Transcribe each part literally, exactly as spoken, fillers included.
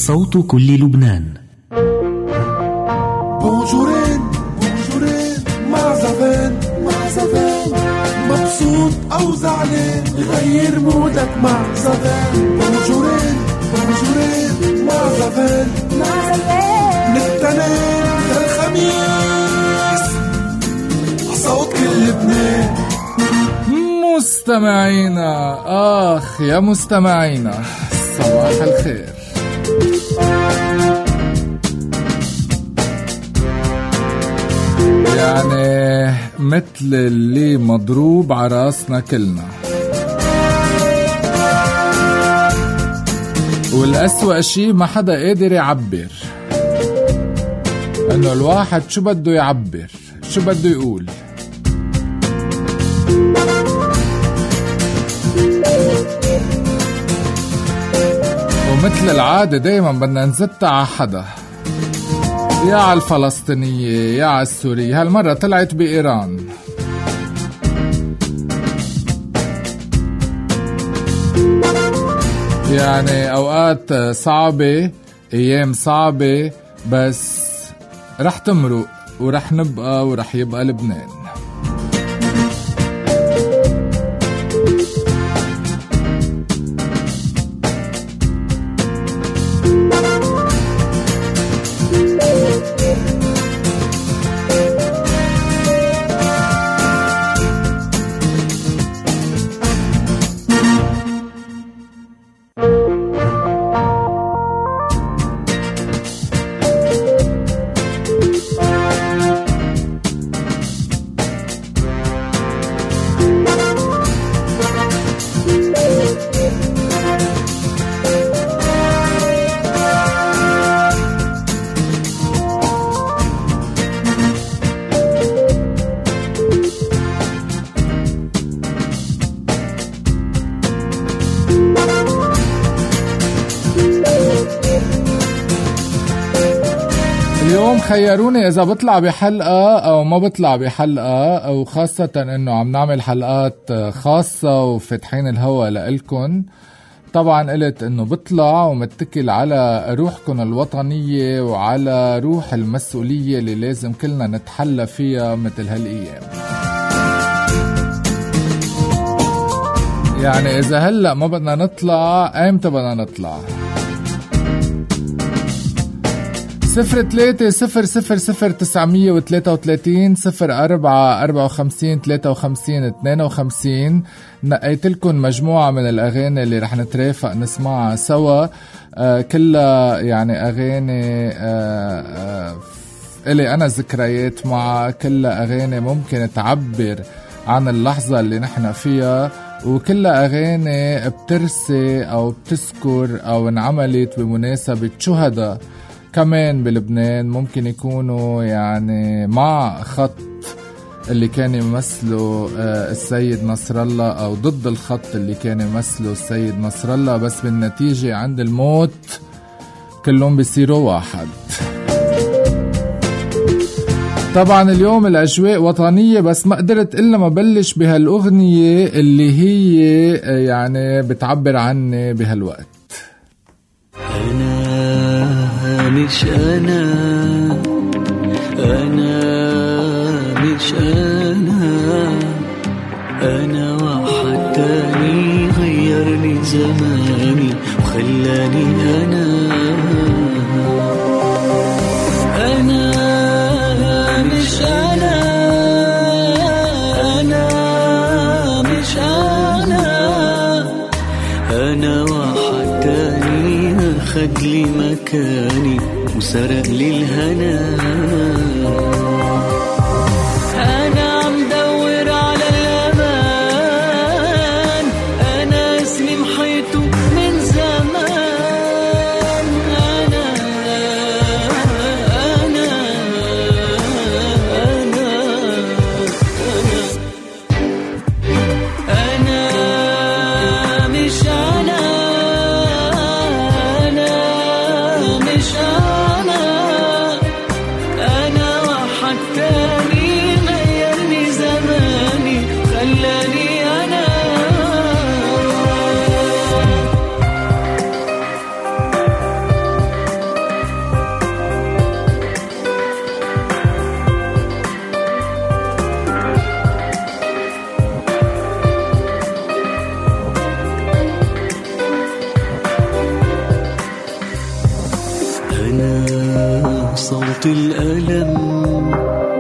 صوت كل لبنان. بونجورين بونجورين مع زفان مع زفان، مبسوط أو زعلان غير مودك مع زفان. بونجورين بونجورين مع زفان مع زفان، نتنين للخميس صوت كل لبنان. مستمعينا، آخ يا مستمعينا، صباح الخير. يعني مثل اللي مضروب عراسنا كلنا، والأسوأ شي ما حدا قادر يعبر انه الواحد شو بده يعبر، شو بده يقول. ومثل العادة دايما بدنا نزتع على حدا، يا على الفلسطينية يا على السورية. هالمرة طلعت بإيران. يعني أوقات صعبة، أيام صعبة، بس رح تمرق ورح نبقى ورح يبقى لبنان. اليوم خيروني إذا بطلع بحلقة أو ما بطلع بحلقة، أو خاصة إنه عم نعمل حلقات خاصة وفتحين الهوا لإلكن. طبعا قلت إنه بطلع ومتكل على روحكن الوطنية وعلى روح المسؤولية اللي لازم كلنا نتحلى فيها مثل هالأيام. يعني إذا هلأ ما بدنا نطلع، أيمتى بدنا نطلع؟ صفر ثلاثة صفر صفر صفر تسعمية وثلاثة وثلاثين صفر أربعة أربعة وخمسين ثلاثة وخمسين اثنين وخمسين. نقيت لكم مجموعة من الأغاني اللي رح نترافق نسمعها سوا. آه كلها يعني أغاني آه آه إلي أنا ذكريات مع كلها أغاني ممكن تعبر عن اللحظة اللي نحن فيها، وكلها أغاني بترسي أو بتذكر أو انعملت بمناسبة شهداء كمان بلبنان، ممكن يكونوا يعني مع خط اللي كان يمثله السيد نصر الله أو ضد الخط اللي كان يمثله السيد نصر الله، بس بالنتيجة عند الموت كلهم بيصيروا واحد. طبعا اليوم الأجواء وطنية، بس ما قدرت إلا ما بلش بهالأغنية اللي هي يعني بتعبر عني بهالوقت. أنا مش أنا أنا مش أنا أنا واحد تاني غيرني زماني وخلاني أنا أنا مش أنا أنا مش أنا أنا واحد تاني أخد لي مكاني وسرق لي الهنا. أنا عم دور على الأمان، أنا اسمي محيطه من زمان. أنا أنا أنا أنا أنا مش أنا أنا مش أنا أنا واحد أنا صوت الألم،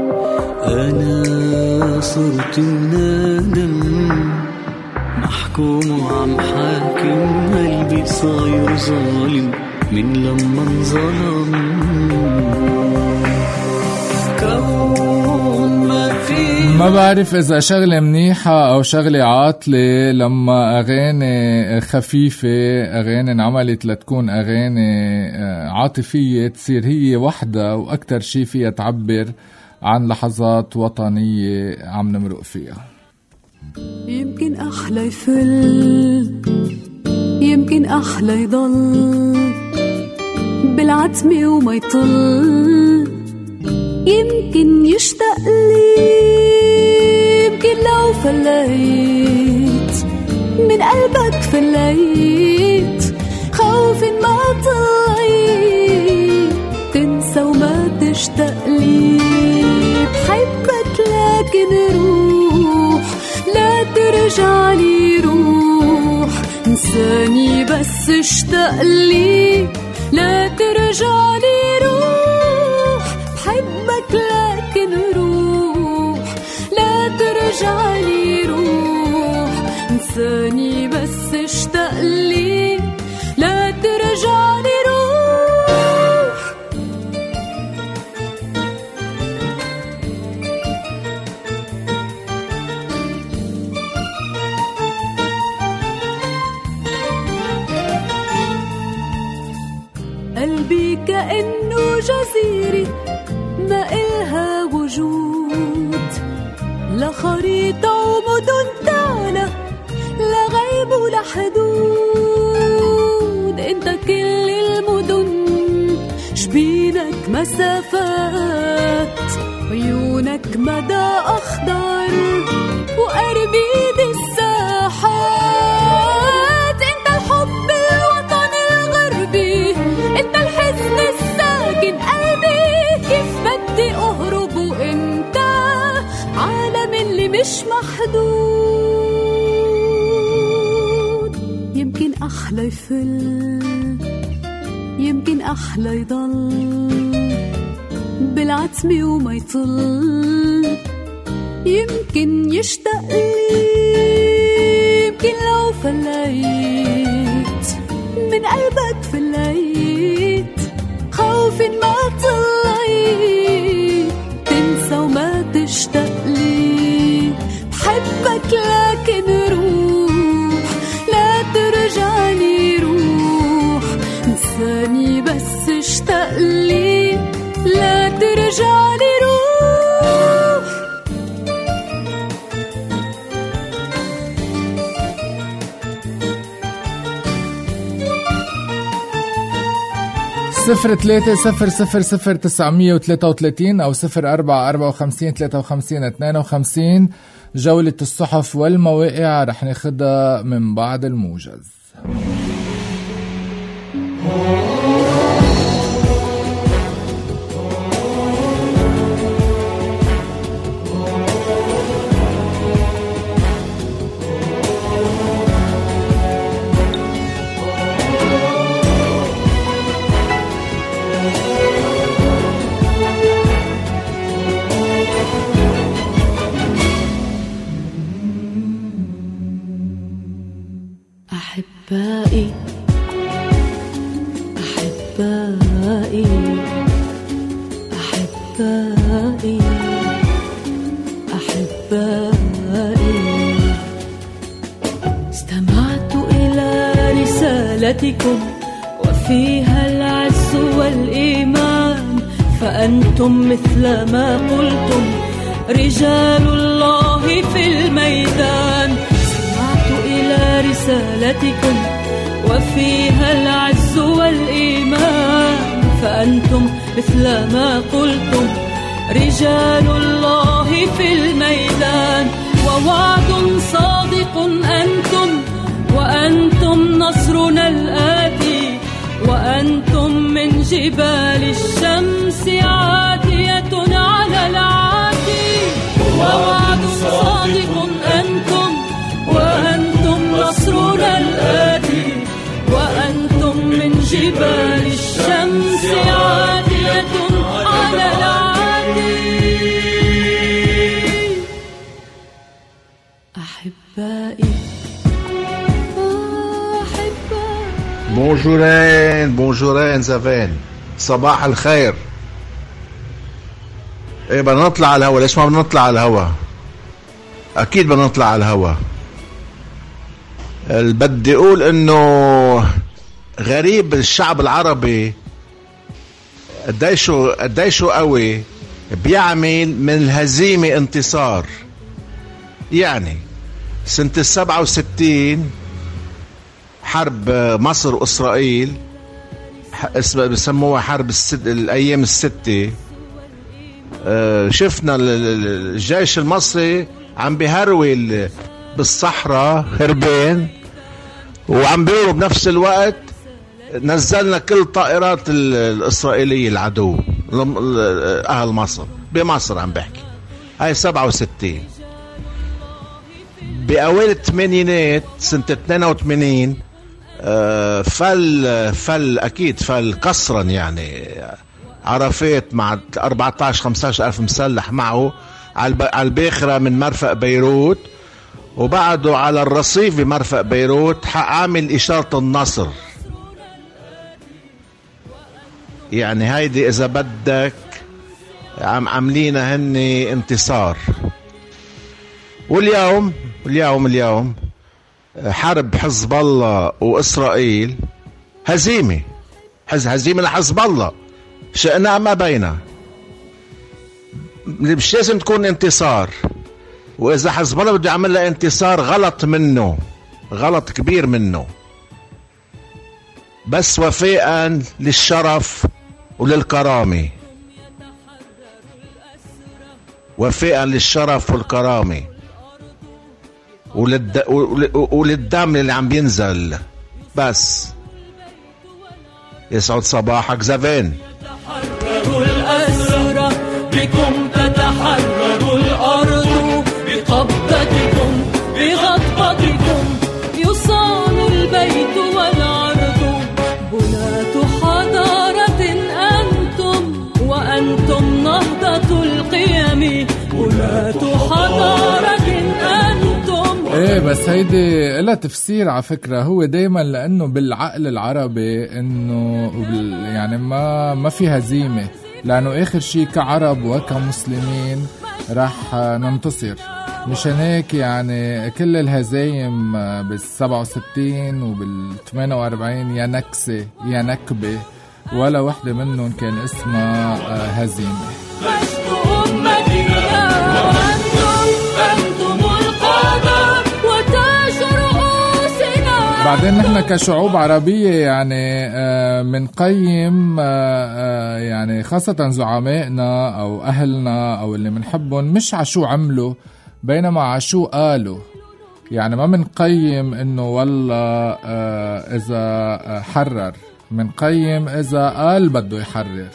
أنا صرت الندم، محكوم وعم حاكم، قلبي صاير ظالم من لما انظلم. كون ما في، ما بعرف إذا شغلة منيحة أو شغلة عاطلة لما أغاني خفيفة، أغاني انعملت لتكون أغاني عاطفية، تصير هي وحدة وأكتر شي فيها تعبر عن لحظات وطنية عم نمرق فيها. يمكن أحلى يفل، يمكن أحلى يضل بالعتمة وما يطل، يمكن يشتاق لي، يمكن لو فليت من قلبك فليت، خوف ما طلعت تنسى وما تشتاق لي. بحبك لكن روح لا ترجع لي، روح انساني بس اشتاق لي، لا ترجع لي روح. بحبك لكن روح لا ترجع لي، روح انساني بس اشتاق لي، لا ترجع لي روح. قلبي كأنه جزيرة ما إلها وجود، لا خريطة ومدن تعلى، لا غيب ولا حدود. انت كل المدن، شبينك مسافات، عيونك مدى أخضر، وقربيد الساحات. انت الحب الوطن الغربي، انت الحزن الساكن قلبي، كيف بدي أهرب وانت عالم اللي مش محدود. يمكن أحلى يفل، يمكن أحلى يضل بالعتمة وما يطل، يمكن يشتاق لي، يمكن لو فليت من قلبك فليت، خوف ما طلعت تنسى وما تشتاق لي. بحبك لكن روح لا ترجع لي، روح انساني بس اشتاق لي، لا ترجع لي روح. صفر ثلاثة صفر صفر صفر تسعمية وثلاثة وثلاثين أو صفر أربعة أربعة وخمسين ثلاثة وخمسين اثنين وخمسين. جولة الصحف والمواقع رح ناخدها من بعد الموجز. أحبائي أحبائي أحبائي أحبائي، استمعت إلى رسالتكم وفيها العز والإيمان، فأنتم مثل ما قلتم رجال الله في الميدان. إلى رسالتكم وفيها العز والإيمان، فأنتم مثل ما قلتم رجال الله في الميدان. ووعد صادق أنتم، وأنتم نصرنا الآتي، وأنتم من جبال الشمس عاتية على العاتي. ووعد صادق أنتم، وأنتم نصرنا الآتي، وأنتم من جبال الشمس بونجورين بونجورين زفين، صباح الخير. ايه بدنا نطلع على الهوا؟ ليش ما بنطلع على الهوا؟ اكيد بدنا نطلع على الهوا. بدي اقول انه غريب الشعب العربي قديشو قديشو قوي بيعمل من الهزيمة انتصار. يعني سنة السبعة وستين حرب مصر وإسرائيل اسمها بسموها حرب الست الأيام الستة. شفنا الجيش المصري عم بيهرول بالصحراء هربين، وعم بيقولوا بنفس الوقت نزلنا كل طائرات الإسرائيلية العدو أهل مصر بمصر. عم بحكي هاي سبعة وستين. بأوائل الثمانينات سنة اثنين وثمانين فل فل أكيد فل قصرا، يعني عرفات مع أربعة عشر خمسة عشر ألف مسلح معه على الباخرة من مرفق بيروت، وبعده على الرصيف بمرفق بيروت عامل إشارة النصر. يعني هيدي إذا بدك عم عاملينها هن انتصار. واليوم اليوم اليوم حرب حزب الله وإسرائيل هزيمة هزيمة لحزب الله، شئنا ما بينا. مش لازم تكون انتصار، وإذا حزب الله بده يعمل له انتصار غلط منه، غلط كبير منه، بس وفاء للشرف وللكرامة، وفاء للشرف والكرامة وللد... وللدم اللي عم بينزل. بس يسعد صباحك زفين. تحرروا الأسرى بكم تتحرر الأرض، بقبضتكم بغضبتكم يصان البيت والعرض. بناة حضارة أنتم وأنتم نهضة القيم، بناة حضارة أنتم. ايه بس هيدي لها تفسير على فكرة. هو دايما لأنه بالعقل العربي انه يعني ما ما في هزيمة، لأنه آخر شيء كعرب وكمسلمين راح ننتصر. مشان هيك يعني كل الهزايم بالسبعة وستين وبالثمانية واربعين يا نكسة يا نكبة، ولا واحدة منهم كان اسمها هزيمة. بعدين نحن كشعوب عربية يعني منقيم يعني خاصة زعمائنا أو أهلنا أو اللي منحبهم مش عشو عملوا، بينما عشو قالوا. يعني ما منقيم إنه والله إذا حرر، منقيم إذا قال بده يحرر.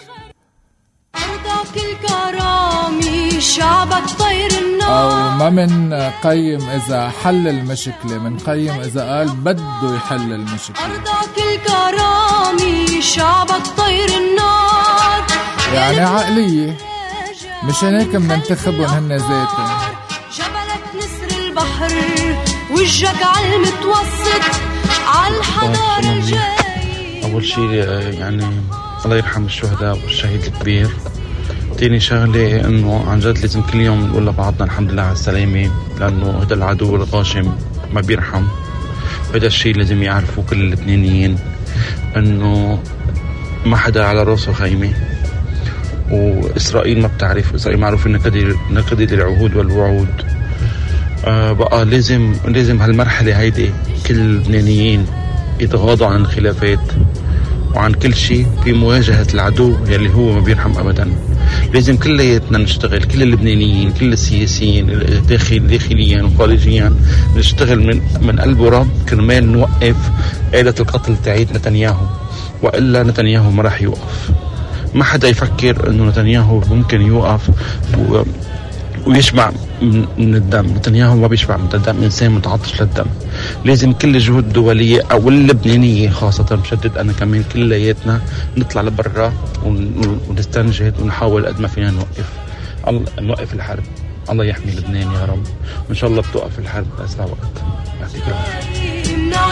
أرضك الكرامي شعبك طير النار، أو ما من قيم إذا حل المشكلة، من قيم إذا قال بده يحل المشكلة. أرضك الكرامي شعبك طير النار، يعني عقلية. مشان هيك مننتخبهم هن ذاتهم. جبلك نسر البحر وجهك على المتوسط على الحضارة الجاي. أول شيء يعني الله يرحم الشهداء والشهيد الكبير. تاني شغلة انه عن جد لازم كل يوم نقول لبعضنا الحمد لله على السلامة، لانه هذا العدو الغاشم ما بيرحم. هذا الشيء لازم يعرفوا كل اللبنانيين، انه ما حدا على راسه خيمة، واسرائيل ما بتعرف. اسرائيل معروف انها نكدت العهود والوعود. آه بقى لازم لازم هالمرحلة هيدي كل اللبنانيين يتغاضوا عن الخلافات وعن كل شيء في مواجهة العدو يلي هو ما بيرحم أبدا. لازم كلياتنا نشتغل، كل اللبنانيين، كل السياسيين داخل داخليا وخارجيا، نشتغل من من قلب ورب كرمال نوقف آلة القتل تعيد نتنياهو، وإلا نتنياهو ما راح يوقف. ما حدا يفكر إنه نتنياهو ممكن يوقف و ويشبع من الدم. نتنياهو ما بيشبع من الدم، إنسان متعطش للدم. لازم كل الجهود الدولية أو اللبنانية خاصة مشدد أنا كمان كلياتنا نطلع لبرا ونستنجد ونحاول قد ما فينا نوقف نوقف الحرب. الله يحمي لبنان يا رب، وإن شاء الله بتوقف الحرب بأسرع وقت. يعطيك العافية.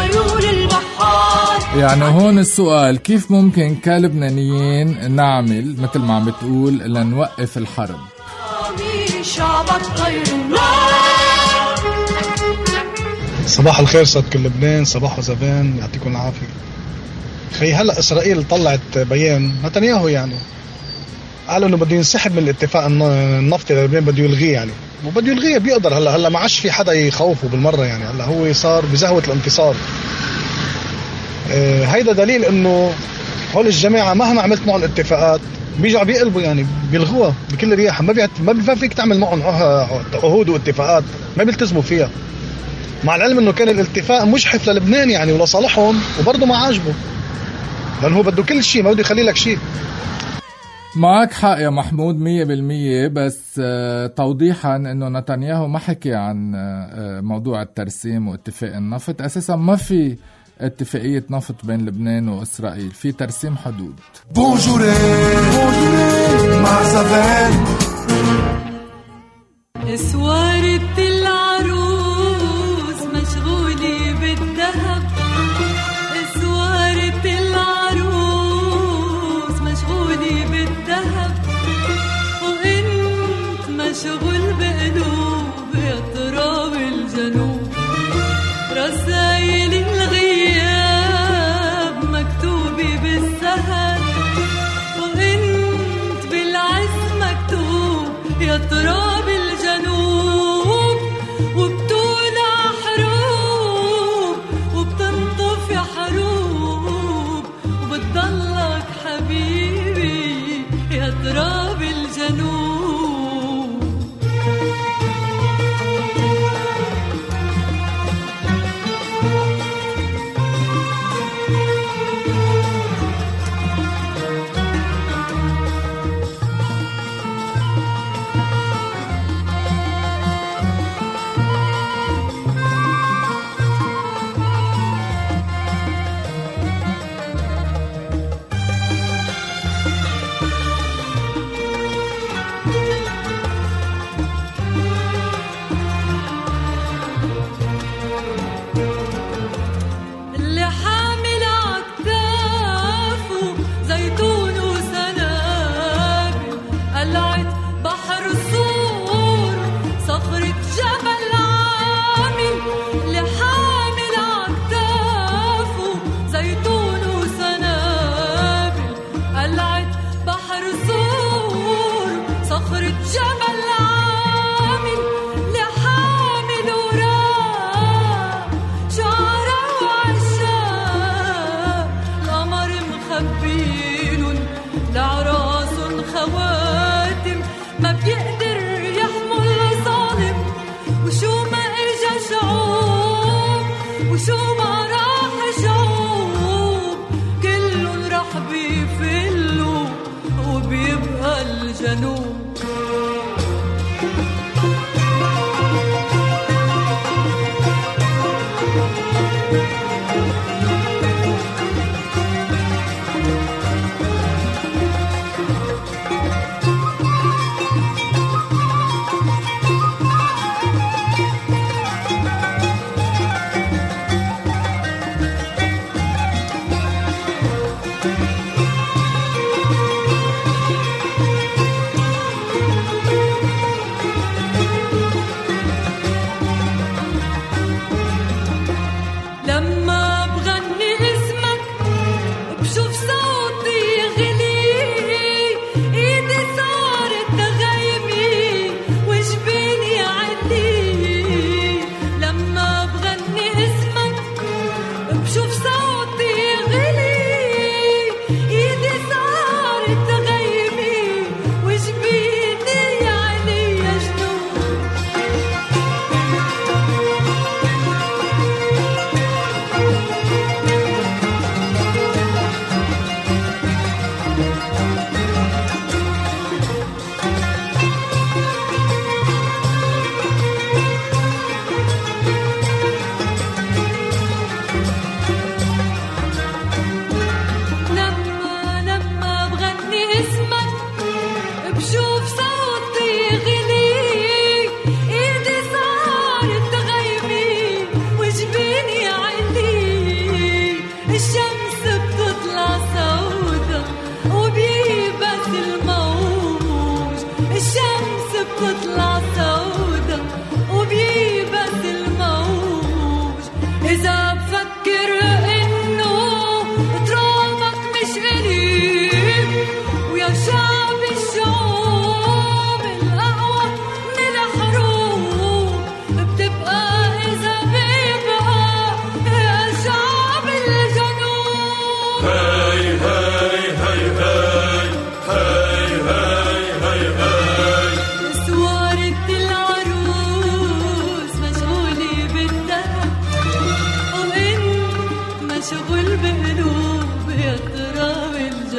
عيون البحار. يعني هون السؤال، كيف ممكن كلبنانيين نعمل مثل ما عم بتقول لنوقف الحرب؟ شعبك طير النار. صباح الخير صد كل لبنان، صباح وزبان، يعطيكم العافية. خي هلأ إسرائيل طلعت بيان، نتنياهو يعني قال انه بده ينسحب من الاتفاق النفطي للبنان، بده يلغيه يعني، وبده يلغيه بيقدر. هلا هلا ما عادش في حدا يخوفه بالمره يعني، هلا هو صار بزهوه الانتصار. آه هيدا دليل انه هول الجماعه مهما عملت معهم الاتفاقات بيجوا بيقلبوا يعني، بيلغوها بكل رياحه. ما بيعت... ما فيك تعمل معهم عهود واتفاقات ما بيلتزموا فيها، مع العلم انه كان الاتفاق مجحف للبنان يعني ولصالحهم، وبرضه ما عاجبه لانه هو بده كل شيء، ما بده يخلي لك شيء. معك حق يا محمود مية بالمية، بس توضيحا انه نتنياهو ما حكي عن موضوع الترسيم واتفاق النفط. اساسا ما في اتفاقية نفط بين لبنان واسرائيل، في ترسيم حدود. بونجورين بونجورين مع زفان. اسوارة العروس مشغولة بالذهب، اسوارة العروس مشغولة بالذهب، وانت مشغول بقلوب يا تراب الجنوب. رسايل الغياب مكتوبة بالسهر، وانت بالعز مكتوب يا تراب الجنوب. وبتولع حروب وبتنطف يا حروب، وبتضلك حبيبي يا تراب الجنوب.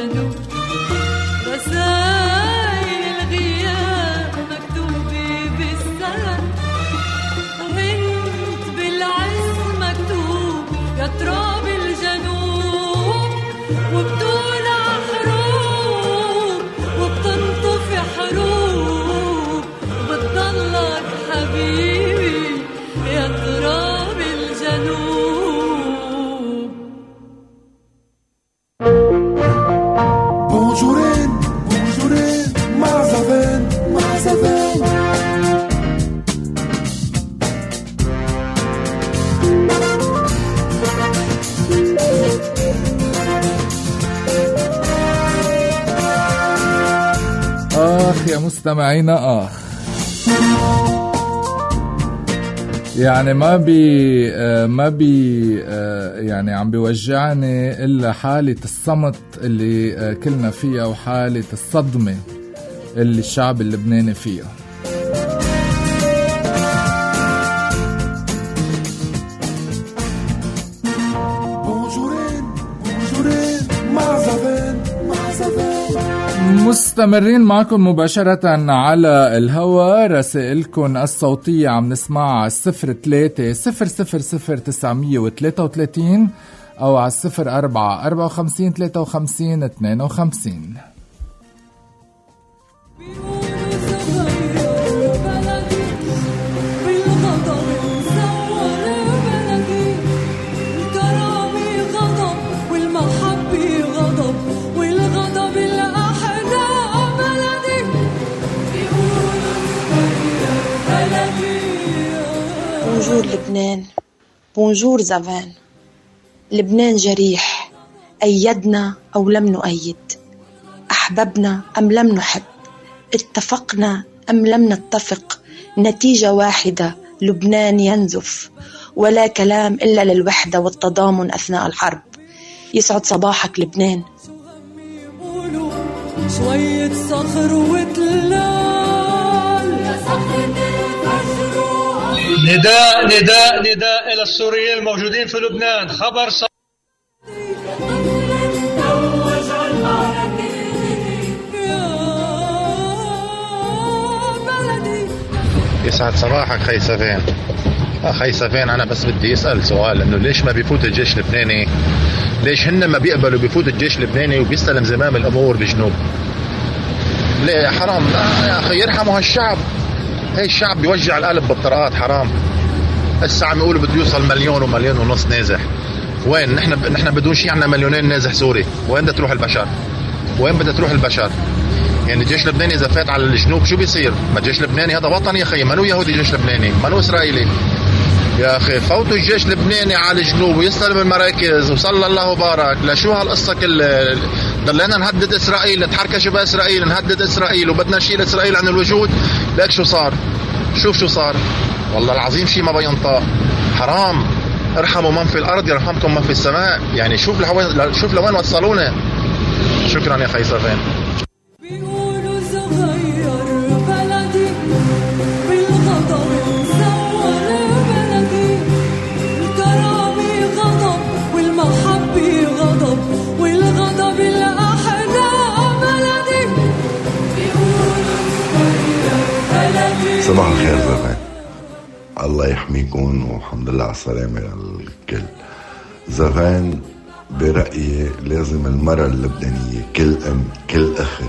الجنوب رسائل الغياب مكتوبة بالسلام وانت بالعز مكتوب يا تراب الجنوب وبتولع حروب وبتنطفي حروب وبتضلك حبيبي يا تراب الجنوب. بونجورين بونجورين مع زفان مع زفان آخ يا مستمعينا آخ، يعني ما بي ما بي يعني عم بيوجعني إلا حالة الصمت اللي كلنا فيها وحالة الصدمة اللي الشعب اللبناني فيها. مستمرين معكم مباشرة على الهواء. رسائلكم الصوتية عم نسمعها على الصفر ثلاثة صفر صفر صفر تسعمية وثلاثة وثلاثين أو على الصفر أربعة أربعة وخمسين ثلاثة وخمسين اثنين وخمسين. بونجور لبنان، بونجور زفان. لبنان جريح، أيدنا أو لم نؤيد، أحببنا أم لم نحب، اتفقنا أم لم نتفق، نتيجة واحدة، لبنان ينزف، ولا كلام إلا للوحدة والتضامن أثناء الحرب. يسعد صباحك لبنان. شوية صخر وتلال يا صخر نداء نداء نداء إلى السوريين الموجودين في لبنان. خبر ص... يسعد صباحك خي سفين. خي سفين، أنا بس بدي أسأل سؤال، إنه ليش ما بيفوت الجيش اللبناني؟ ليش هن ما بيقبلوا بيفوت الجيش اللبناني وبيستلم زمام الأمور بجنوب؟ ليه؟ حرام يا أخي، يرحموا هالشعب. هاي الشعب بيوجع القلب بالطرقات، حرام. هسه عم يقولوا بده يوصل مليون ومليون ونص نازح. وين نحن؟ نحن بدون شيء عنا مليونين نازح سوري. وين بدها تروح البشر؟ وين بدها تروح البشر؟ يعني الجيش اللبناني اذا فات على الجنوب شو بيصير؟ ما الجيش اللبناني هذا وطني يا اخي، منو يهودي جيش لبناني، منو اسرائيلي يا اخي. فوتوا الجيش اللبناني على الجنوب ويستلم المراكز وصلى الله وبارك. لشو هالقصه كل ضلينا نهدد اسرائيل، نتحركش باسرائيل، نهدد اسرائيل وبدنا نشيل اسرائيل عن الوجود. لك شو صار؟ شوف شو صار، والله العظيم شيء ما بينطق. حرام. ارحموا من في الارض يرحمكم من في السماء. يعني شوف لوين، شوف لوين وصلونا. شكرا يا خي سفين. بيقولوا صغير بلدي بالغضب صور بلدي، الكرامة غضب والمحبة غضب والغضب الأحلى بلدي. بيقولوا صغير بلدي. صباح الخير زفان، الله يحميكم والحمد لله على السلامة للكل. زفان برأيي لازم المرأة اللبنانية، كل أم، كل أخت،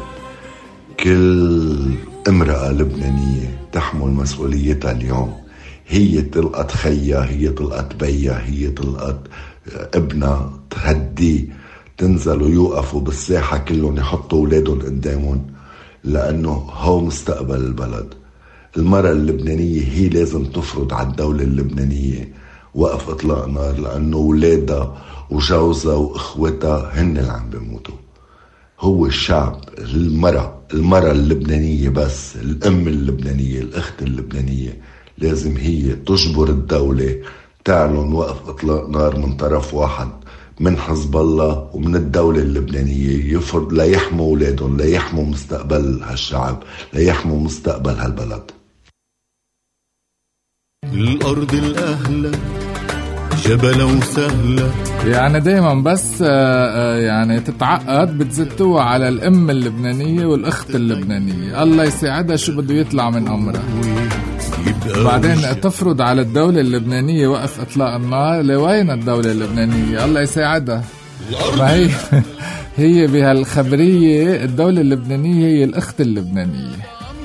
كل امرأة لبنانية تحمل مسؤوليتها اليوم. هي تلقط خيها، هي تلقط بيها، هي تلقط ابنها، تهدي، تنزل ويوقفوا بالساحة كلهم يحطوا أولادهم قدامهم، لأنه هو مستقبل البلد. المرأة اللبنانية هي لازم تفرض على الدولة اللبنانية وقف إطلاق نار، لأنه أولادها وجوزها وإخوتها هن اللي عم بيموتوا. هو الشعب، المرأة المرأة اللبنانية، بس الأم اللبنانية، الأخت اللبنانية لازم هي تجبر الدولة تعلن وقف إطلاق نار من طرف واحد، من حزب الله ومن الدولة اللبنانية، يفرض لا يحموا أولادهم، لا يحموا مستقبل هالشعب، لا يحموا مستقبل هالبلد. الأرض الأهلى جبلة وسهلة. يعني دايما بس يعني تتعقد بتزتوها على الأم اللبنانية والأخت اللبنانية، الله يساعدها شو بده يطلع من أمرها. بعدين تفرض على الدولة اللبنانية وقف إطلاق النار. لوين الدولة اللبنانية؟ الله يساعدها. ما هي هي بهالخبرية الدولة اللبنانية هي الأخت اللبنانية.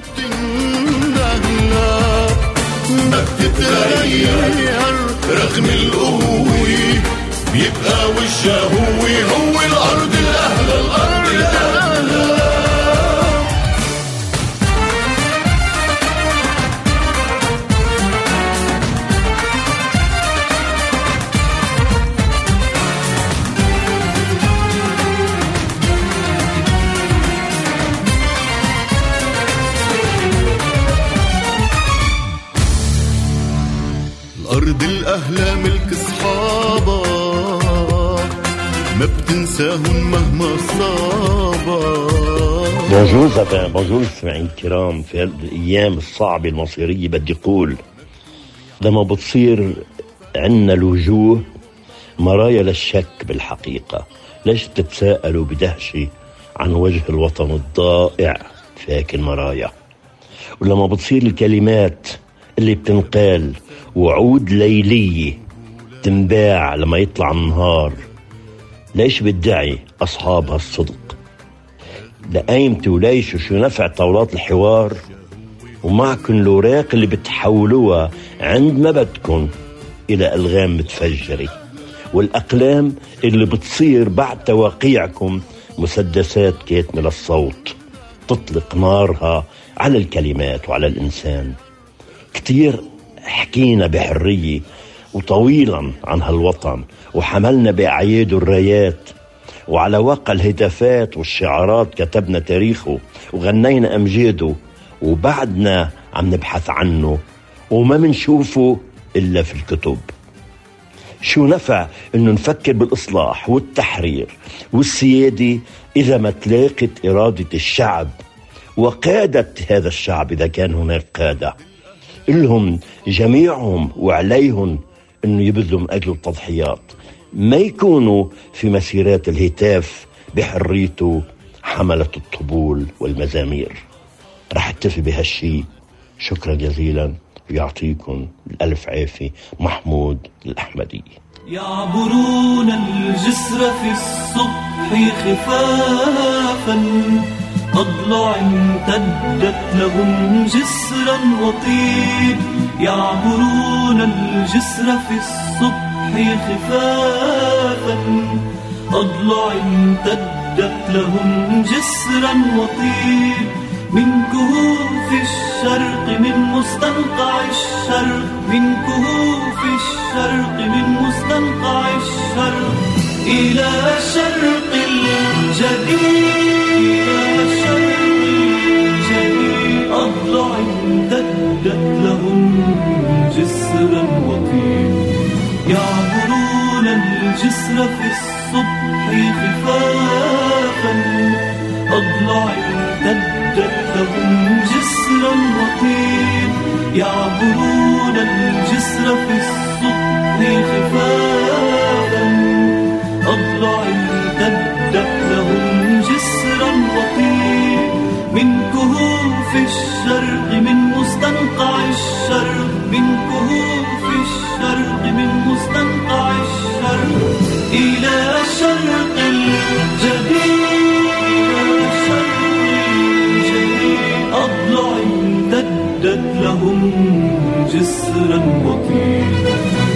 ما بتتغير رغم القوة، بيبقى وجهه هو هو الأرض الأهلى، الأرض الأهلى. الأرض الأهلى ملك صحابة، ما بتنساهم مهما صابا. بونجور زفان، بونجور مستمعين الكرام. في الأيام الصعبة المصيرية بدي أقول لما بتصير عنا الوجوه مرايا للشك بالحقيقة، ليش تتساءلوا بدهشة عن وجه الوطن الضائع في هيك المرايا؟ ولما بتصير الكلمات اللي بتنقال وعود ليلية تنباع لما يطلع النهار، ليش بدعي أصحابها الصدق؟ لأيمتوا وليش شو نفع طاولات الحوار ومعكن الأوراق اللي بتحولوها عند ما بدكن إلى ألغام متفجرة، والأقلام اللي بتصير بعد تواقيعكم مسدسات كاتمة للصوت تطلق نارها على الكلمات وعلى الإنسان. كتير حكينا بحرية وطويلا عن هالوطن، وحملنا بأعياد الرايات، وعلى وقع الهتافات والشعارات كتبنا تاريخه وغنينا أمجاده، وبعدنا عم نبحث عنه وما منشوفه إلا في الكتب. شو نفع إنه نفكر بالإصلاح والتحرير والسيادة إذا ما تلاقت إرادة الشعب وقادة هذا الشعب إذا كان هناك قادة إلهم جميعهم وعليهم إنه يبذلوا من أجل التضحيات، ما يكونوا في مسيرات الهتاف بحريته حملة الطبول والمزامير. رح اتفق بهالشي. شكرا جزيلا ويعطيكم الألف عافية. محمود الأحمدي. يعبرون الجسر في الصبح خفافا، أضلع امتدت لهم جسرا وطيب. يعبرون الجسر في الصبح خفافا، أضلع امتدت لهم جسرا وطيب. من كهوف الشرق من مستنقع الشرق، من كهوف الشرق من مستنقع الشرق إلى شرق الجديد، أضلع امتدت لهم جسرا وطيب. يعبرون الجسر في الصبح خفافا، أضلع امتدت لهم جسرا وطيب. يعبرون الجسر في الصبح خفافا، أضلع امتدت لهم جسرا وطيب. من كهوف الشرق من مستنقع الشرق، من كهوف الشرق من مستنقع الشرق إلى شرق الجديد، أضلع امتدت لهم جسرا وطيب.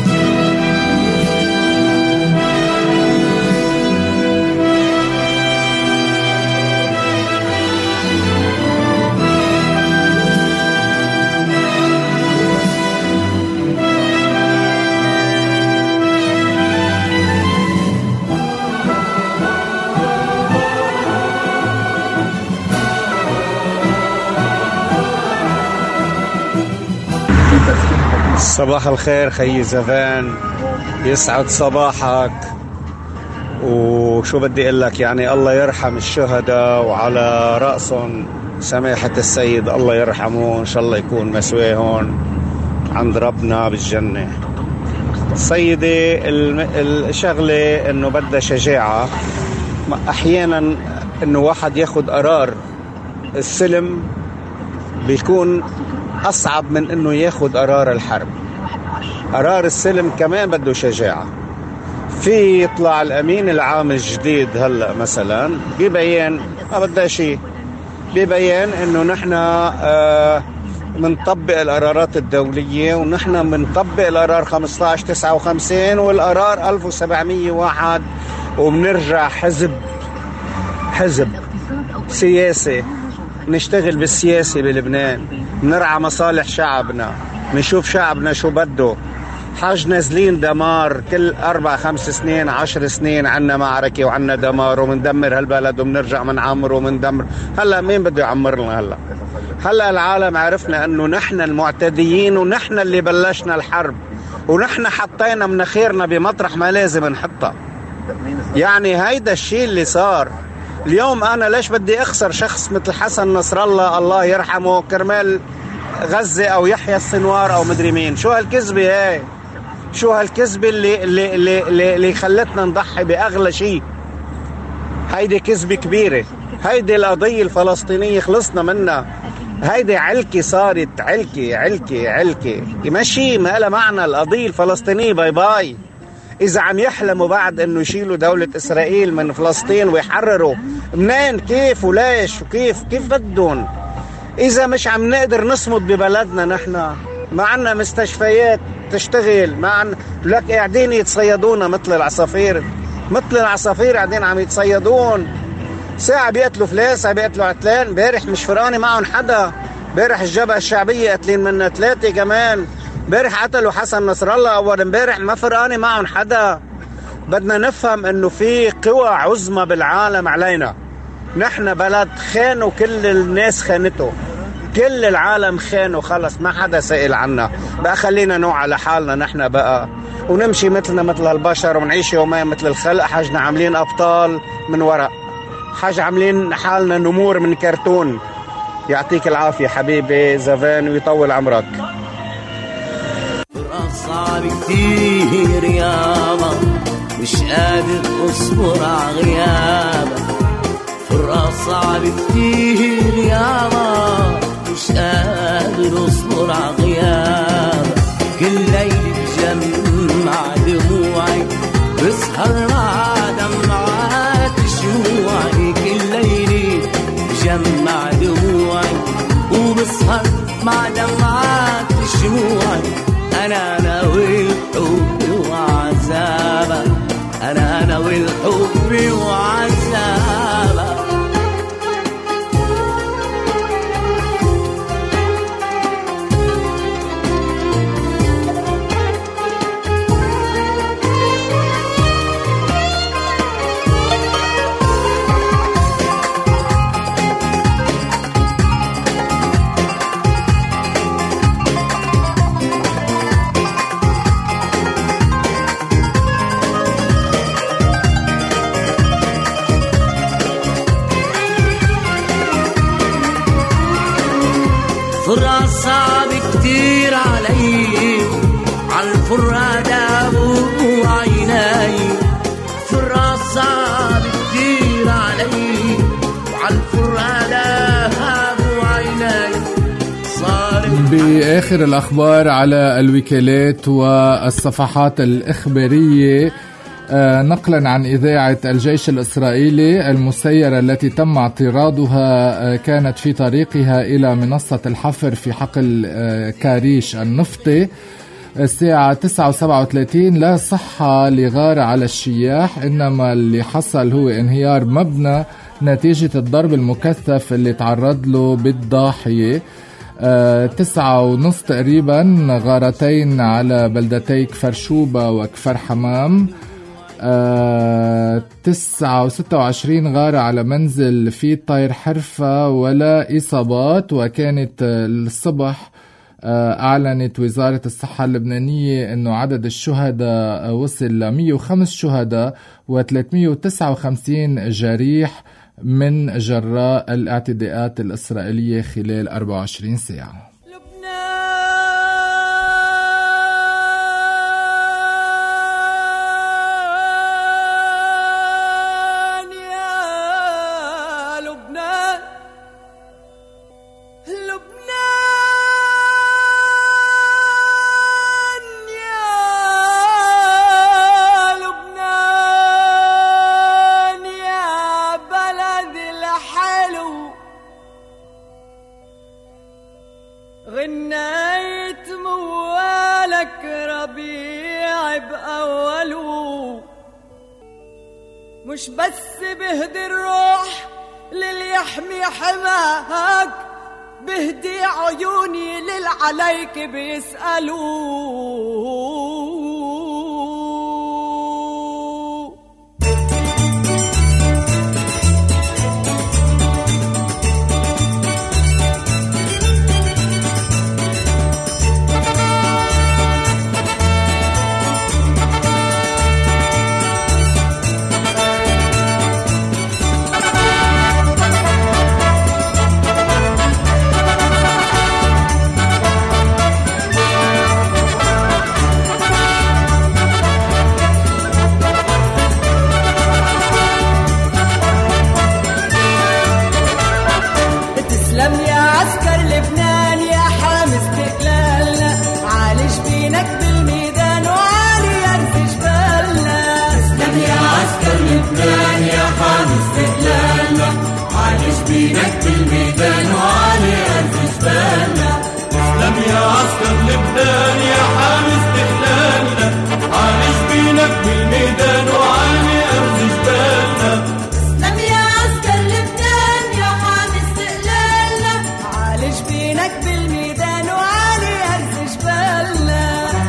صباح الخير خي زفان، يسعد صباحك. وشو بدي اقول لك، يعني الله يرحم الشهداء وعلى رأسهم سماحة السيد الله يرحمه، ان شاء الله يكون مسواهم عند ربنا بالجنة. سيدي الشغلة انه بدها شجاعة. احيانا انه واحد ياخد قرار السلم بيكون اصعب من انه ياخد قرار الحرب. قرار السلم كمان بده شجاعة. في يطلع الامين العام الجديد هلأ مثلا ببين ما بدها شيء، ببين انه نحن آه منطبق القرارات الدولية ونحن منطبق القرار خمسة عشر تسعة وخمسين والقرار ألف وسبعمية وواحد، وبنرجع حزب حزب سياسي، نشتغل بالسياسة بلبنان، نرعى مصالح شعبنا، نشوف شعبنا شو بده. حاج نازلين دمار كل أربع خمس سنين عشر سنين، عنا معركة وعنا دمار ومندمر هالبلد ومنرجع منعمر ومندمر. هلأ مين بده يعمر لنا؟ هلأ هلأ العالم عرفنا أنه نحن المعتديين ونحن اللي بلشنا الحرب ونحن حطينا مناخيرنا بمطرح ما لازم نحطها. يعني هيدا الشيء اللي صار اليوم. أنا ليش بدي أخسر شخص مثل حسن نصر الله الله يرحمه كرمال غزة أو يحيى السنوار أو مدري مين؟ شو هالكذبة هاي؟ شو هالكذبة اللي, اللي, اللي, اللي خلتنا نضحي بأغلى شيء؟ هيدي كذبة كبيرة. هيدي القضية الفلسطينية خلصنا منها. هيدي علكي صارت علكي علكي علكي ماشي ما لها معنى. القضية الفلسطينية باي باي. إذا عم يحلموا بعد إنه يشيلوا دولة إسرائيل من فلسطين ويحرروا، منين كيف وليش وكيف كيف بدهم؟ إذا مش عم نقدر نصمد ببلدنا، نحن ما عنا مستشفيات تشتغل، ما عنا لك قاعدين يتصيدونا مثل العصافير، مثل العصافير قاعدين عم يتصيدون. ساعة بيقتلوا فلان، ساعة بيقتلوا عتلان. بارح مش فرقاني معهم حدا. بارح الجبهة الشعبية قتلين منا ثلاثة كمان. بارح قتلوا حسن نصر الله أول امبارح، ما فرقاني معهم حدا. بدنا نفهم إنه في قوى عظمى بالعالم علينا. نحن بلد خانوا كل الناس، خانته كل العالم خانوا، خلص ما حدا سائل عنا. بقى خلينا نوع على حالنا نحن بقى ونمشي مثلنا مثل البشر ونعيش يومين مثل الخلق. حاجنا عاملين أبطال من ورق، حاجة عاملين حالنا نمور من كرتون. يعطيك العافية حبيبي زفان ويطول عمرك. صعب كتير يابا، مش قادر اصبر عغيابك. فرقة صعب كتير يابا، مش قادر اصبر عغيابك. كل ليل بجمع دموعي، بسهر مع دمعات شموعي. كل ليل بجمع دموعي وبسهر مع دمعات شموعي. أنا ناوي الحب وعذابك، أنا ناوي الحب وعذابك. فرقة صعب كتير علي، عالفرادة وعيناي. فرقة صعب كتير علي، وعالفرادة وعيناي. بآخر الأخبار على الوكالات والصفحات الإخبارية، آه نقلا عن إذاعة الجيش الإسرائيلي، المسيرة التي تم اعتراضها آه كانت في طريقها إلى منصة الحفر في حقل آه كاريش النفطي الساعة تسعة وسبعة وثلاثين. لا صحة لغارة على الشياح، إنما اللي حصل هو انهيار مبنى نتيجة الضرب المكثف اللي تعرض له بالضاحية. آه تسعة ونص تقريبا، غارتين على بلدتي كفر شوبة وكفر حمام. آه تسعة وستة وعشرين غارة على منزل في طير حرفة ولا إصابات. وكانت الصبح آه أعلنت وزارة الصحة اللبنانية أنه عدد الشهداء وصل ل مية وخمسة شهداء وثلاثمية وتسعة وخمسين جريح من جراء الاعتداءات الإسرائيلية خلال أربعة وعشرين ساعة. أولو غنيت موالك ربيع بأولو مش بس بهدي الروح للي يحمي حماك بهدي عيوني للعليك بيسألوا بينك بالميدان وعلي أرض جبالنا اسلم يا عسكر لبنان يا حامي استقلالنا عالج بينك بالميدان وعلي أرض جبالنا اسلم يا عسكر لبنان يا حامي استقلالنا عالج بينك بالميدان وعلي أرض جبالنا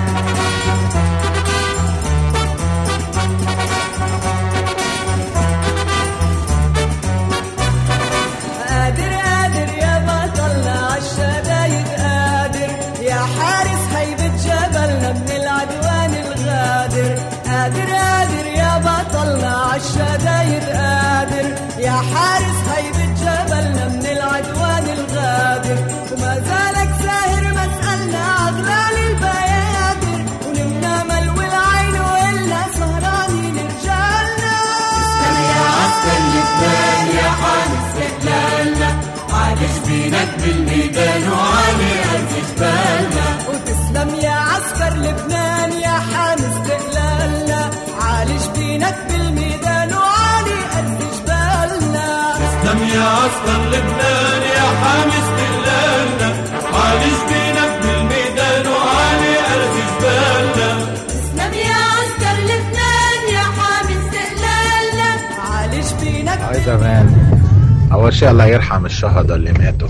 عالشدايد قادر يا حارس هيبة جبلنا من العدوان الغادر وما زالك ساهر مسألنا أغلال البيادر ونمنا ملو العين وإلا سهرانين رجالنا اسلم يا عسكر لبنان يا حامي استقلالنا عالج بينك بالميدان وعلي أرض جبالنا وتسلم يا عسكر لبنان يا حامي استقلالنا عالج بينك بالميدان وعلي أرض جبالنا اسلم يا عسكر لبنان يا حامي استقلالنا عالج بينك بالميدان وعلي أرض جبالنا اسلم يا عسكر لبنان يا حامي استقلالنا عالج بينك هاي زمان أول شيء الله يرحم الشهداء اللي ماتوا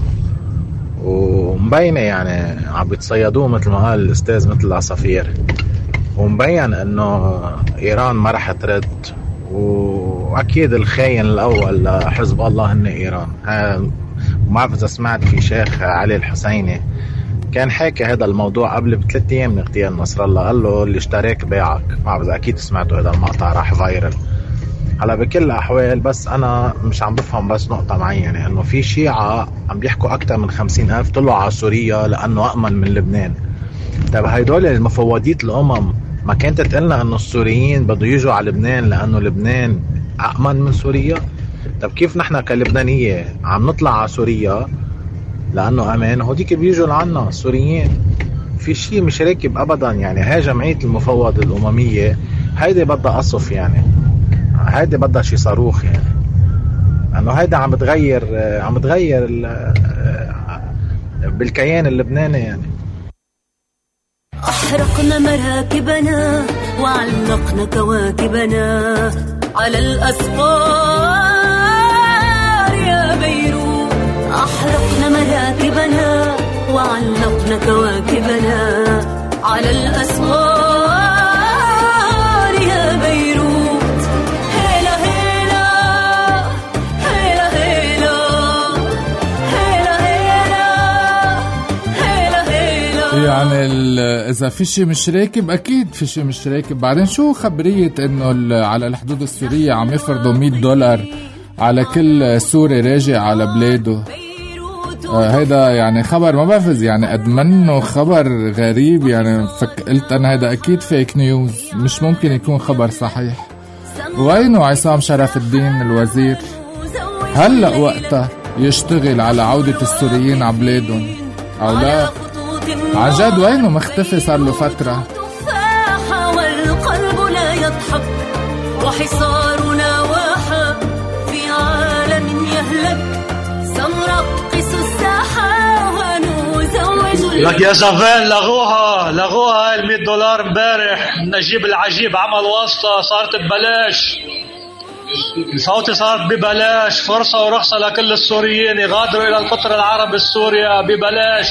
ومبينة يعني عم بيتصيدوه مثل ما قال الأستاذ مثل العصافير ومبين انه ايران ما رح ترد واكيد الخاين الاول لحزب الله هن ايران. ما بعرف اذا سمعت في شيخ علي الحسيني كان حاكي هذا الموضوع قبل بثلاث ايام من اغتيال نصر الله، قال له اللي اشتراك بيعك. ما بعرف اذا اكيد سمعتوا هذا المقطع راح فايرل. هلا بكل الاحوال بس انا مش عم بفهم بس نقطة معينة انه في شيعة عم بيحكوا اكثر من خمسين الف طلعوا على سوريا لانه امن من لبنان. طيب هيدول المفوضية الامم ما كانت تقلنا انه السوريين بده يجوا على لبنان لانه لبنان أأمن من سوريا؟ طب كيف نحن كلبنانية عم نطلع على سوريا لانه امان هوديك بيجوا لعنا السوريين؟ في شيء مش راكب ابدا. يعني هاي جمعية المفوض الاممية هيدي بدها قصف، يعني هيدي بدها شي صاروخ، يعني لانه هيدا عم بتغير عم بتغير بالكيان اللبناني. يعني أحرقنا مراكبنا وعلقنا كواكبنا على الأسوار يا بيروت. أحرقنا مراكبنا وعلقنا كواكبنا على الأسوار يا بيروت. هيلا هيلا هيلا هيلا هيلا هيلا هيلا هيلا. يعني إذا في شيء مش راكب أكيد في شيء مش راكب. بعدين شو خبرية إنه على الحدود السورية عم يفرضوا مية دولار على كل سوري راجع على بلاده؟ آه هيدا يعني خبر ما بفز، يعني قد منه خبر غريب. يعني فك قلت أنا هيدا أكيد فيك نيوز، مش ممكن يكون خبر صحيح. وينه عصام شرف الدين الوزير؟ هلأ وقتها يشتغل على عودة السوريين على بلادهم أو لا؟ عن جد وينه مختفي صار له فترة. والقلب لا يضحك وحصارنا واحة في عالم يهلك سنرقص الساحة ونزوج لك يا زافان لغوها لغوها ال مية دولار امبارح. نجيب العجيب عمل واسطة صارت ببلاش. الفوتة صارت ببلاش. فرصة ورخصة لكل السوريين يغادروا إلى القطر العربي السوريا ببلاش.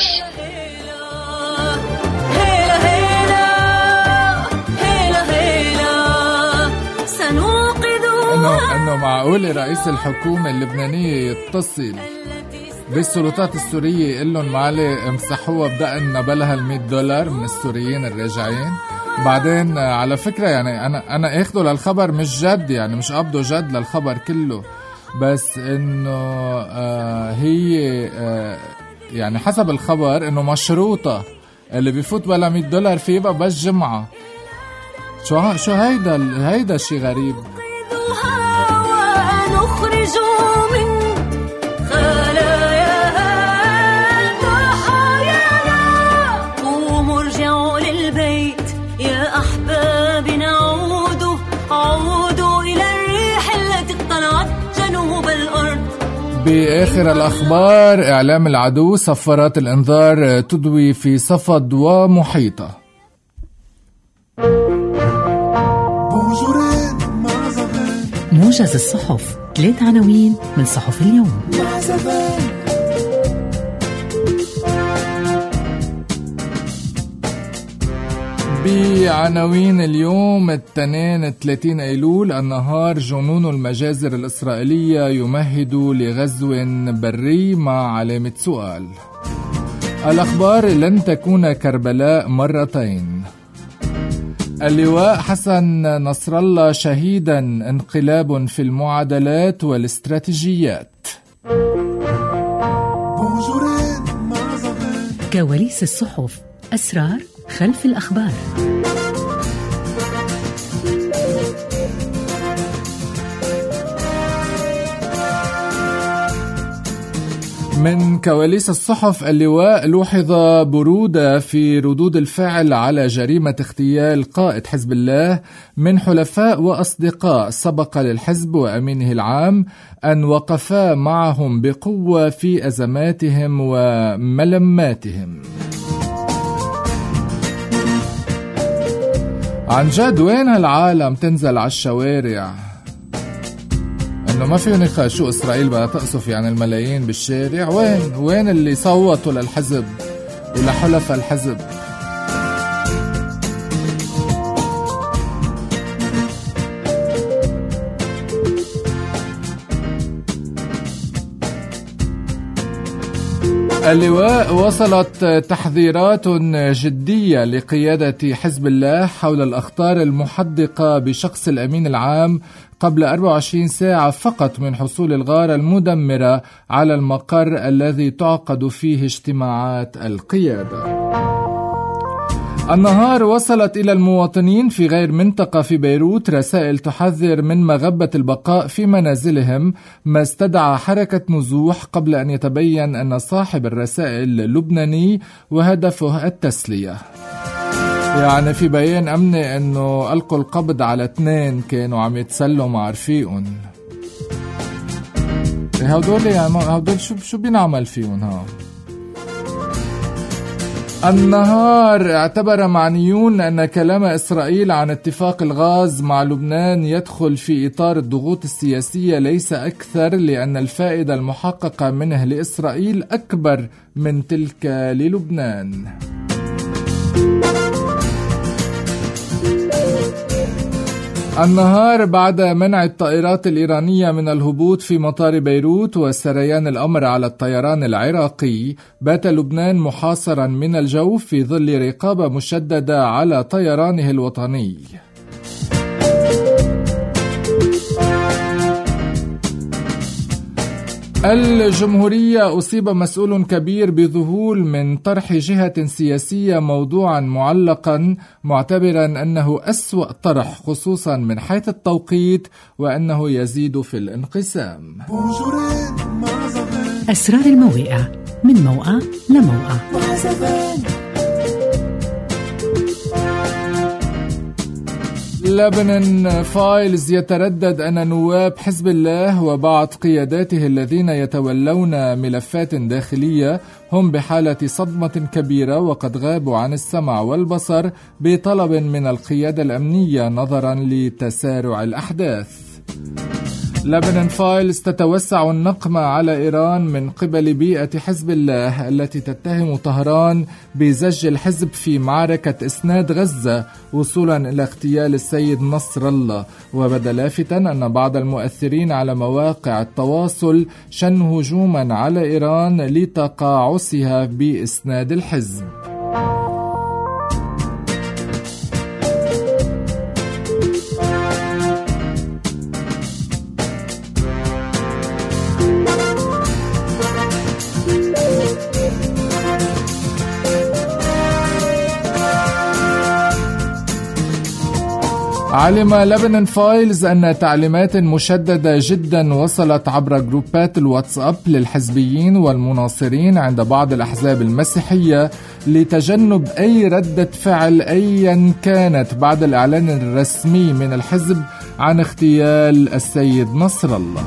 هيلا هيلا هيلا هيلا سنوقظ. انه انه معقول رئيس الحكومة اللبنانية يتصل بالسلطات السورية يقول لهم معلي امسحوها بدقن بلها المية دولار من السوريين الراجعين؟ بعدين على فكرة يعني أنا أنا أخده للخبر مش جد، يعني مش قبضه جد للخبر كله، بس إنه آه هي آه يعني حسب الخبر إنه مشروطة اللي بيفوت بلا مية دولار فيه بقى بس جمعة. شو شو هيدا هيدا شي غريب. ونخرج من خلاياها ضحايانا. قوموا ارجعوا للبيت يا أحبابي، نعود عودوا إلى الريح التي اقتلعت جنوب الأرض. بآخر الأخبار، إعلام العدو صفارات الإنذار تدوي في صفد ومحيطة. موجز الصحف، ثلاث عناوين من صحف اليوم. بعناوين اليوم: التنين ثلاثين أيلول، النهار جنون المجازر الإسرائيلية يمهد لغزو بري مع علامة سؤال. الأخبار: لن تكون كربلاء مرتين. اللواء حسن نصر الله شهيدا، انقلاب في المعادلات والاستراتيجيات. كواليس الصحف، أسرار خلف الأخبار. من كواليس الصحف: اللواء لوحظ برودة في ردود الفعل على جريمة اغتيال قائد حزب الله من حلفاء وأصدقاء. سبق للحزب وأمينه العام أن وقفا معهم بقوة في أزماتهم وملماتهم. عن جد وين هالعالم تنزل على الشوارع؟ انه ما في نقاش، شو اسرائيل بدها تقصف يعني الملايين بالشارع؟ وين وين اللي صوتوا للحزب ولحلف الحزب؟ اللواء: وصلت تحذيرات جدية لقيادة حزب الله حول الأخطار المحدقة بشخص الأمين العام قبل أربع وعشرين ساعة فقط من حصول الغارة المدمرة على المقر الذي تعقد فيه اجتماعات القيادة. النهار: وصلت إلى المواطنين في غير منطقة في بيروت رسائل تحذر من مغبة البقاء في منازلهم، ما استدعى حركة نزوح قبل أن يتبين أن صاحب الرسائل لبناني وهدفه التسلية. يعني في بيان أمني أنه ألقوا القبض على اثنين كانوا عم يتسلوا مع رفيقهم. هودول يعني هودول شو شو بينعمل فيهم ها؟ النهار: اعتبر معنيون أن كلام إسرائيل عن اتفاق الغاز مع لبنان يدخل في إطار الضغوط السياسية ليس أكثر، لأن الفائدة المحققة منه لإسرائيل أكبر من تلك للبنان. النهار: بعد منع الطائرات الإيرانية من الهبوط في مطار بيروت وسريان الأمر على الطيران العراقي، بات لبنان محاصرا من الجو في ظل رقابة مشددة على طيرانه الوطني. الجمهورية: أصيب مسؤول كبير بذهول من طرح جهة سياسية موضوعا معلقا، معتبرا أنه أسوأ طرح خصوصا من حيث التوقيت وأنه يزيد في الانقسام. أسرار الموقع من موقع لموقع. لبنان فايلز يتردد أن نواب حزب الله وبعض قياداته الذين يتولون ملفات داخلية هم بحالة صدمة كبيرة وقد غابوا عن السمع والبصر بطلب من القيادة الأمنية نظرا لتسارع الأحداث. لبنان فايلز تتوسع النقمة على إيران من قبل بيئة حزب الله التي تتهم طهران بزج الحزب في معركة إسناد غزة وصولا إلى اغتيال السيد نصر الله. وبدا لافتا أن بعض المؤثرين على مواقع التواصل شنوا هجوما على إيران لتقاعسها بإسناد الحزب. علم لبنان فايلز أن تعليمات مشددة جدا وصلت عبر جروبات الواتساب للحزبيين والمناصرين عند بعض الأحزاب المسيحية لتجنب أي ردة فعل أيا كانت بعد الإعلان الرسمي من الحزب عن اغتيال السيد نصر الله.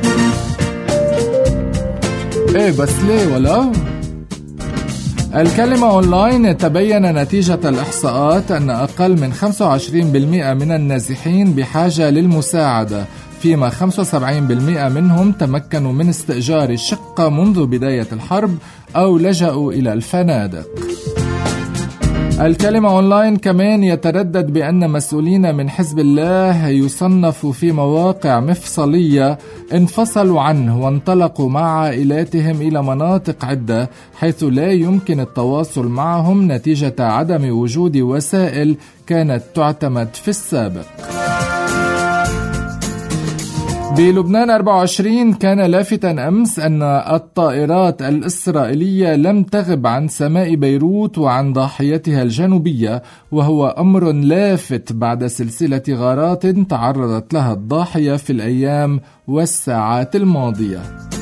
ايه بس ليه ولو؟ الكلمة أونلاين تبين نتيجة الإحصاءات أن أقل من خمسة وعشرين بالمئة من النازحين بحاجة للمساعدة، فيما خمسة وسبعين بالمئة منهم تمكنوا من استئجار شقة منذ بداية الحرب أو لجأوا إلى الفنادق. الكلمة أونلاين كمان يتردد بأن مسؤولين من حزب الله يصنفوا في مواقع مفصلية انفصلوا عنه وانطلقوا مع عائلاتهم إلى مناطق عدة حيث لا يمكن التواصل معهم نتيجة عدم وجود وسائل كانت تعتمد في السابق. بلبنان أربعة وعشرين كان لافتا أمس أن الطائرات الإسرائيلية لم تغب عن سماء بيروت وعن ضاحيتها الجنوبية، وهو أمر لافت بعد سلسلة غارات تعرضت لها الضاحية في الأيام والساعات الماضية.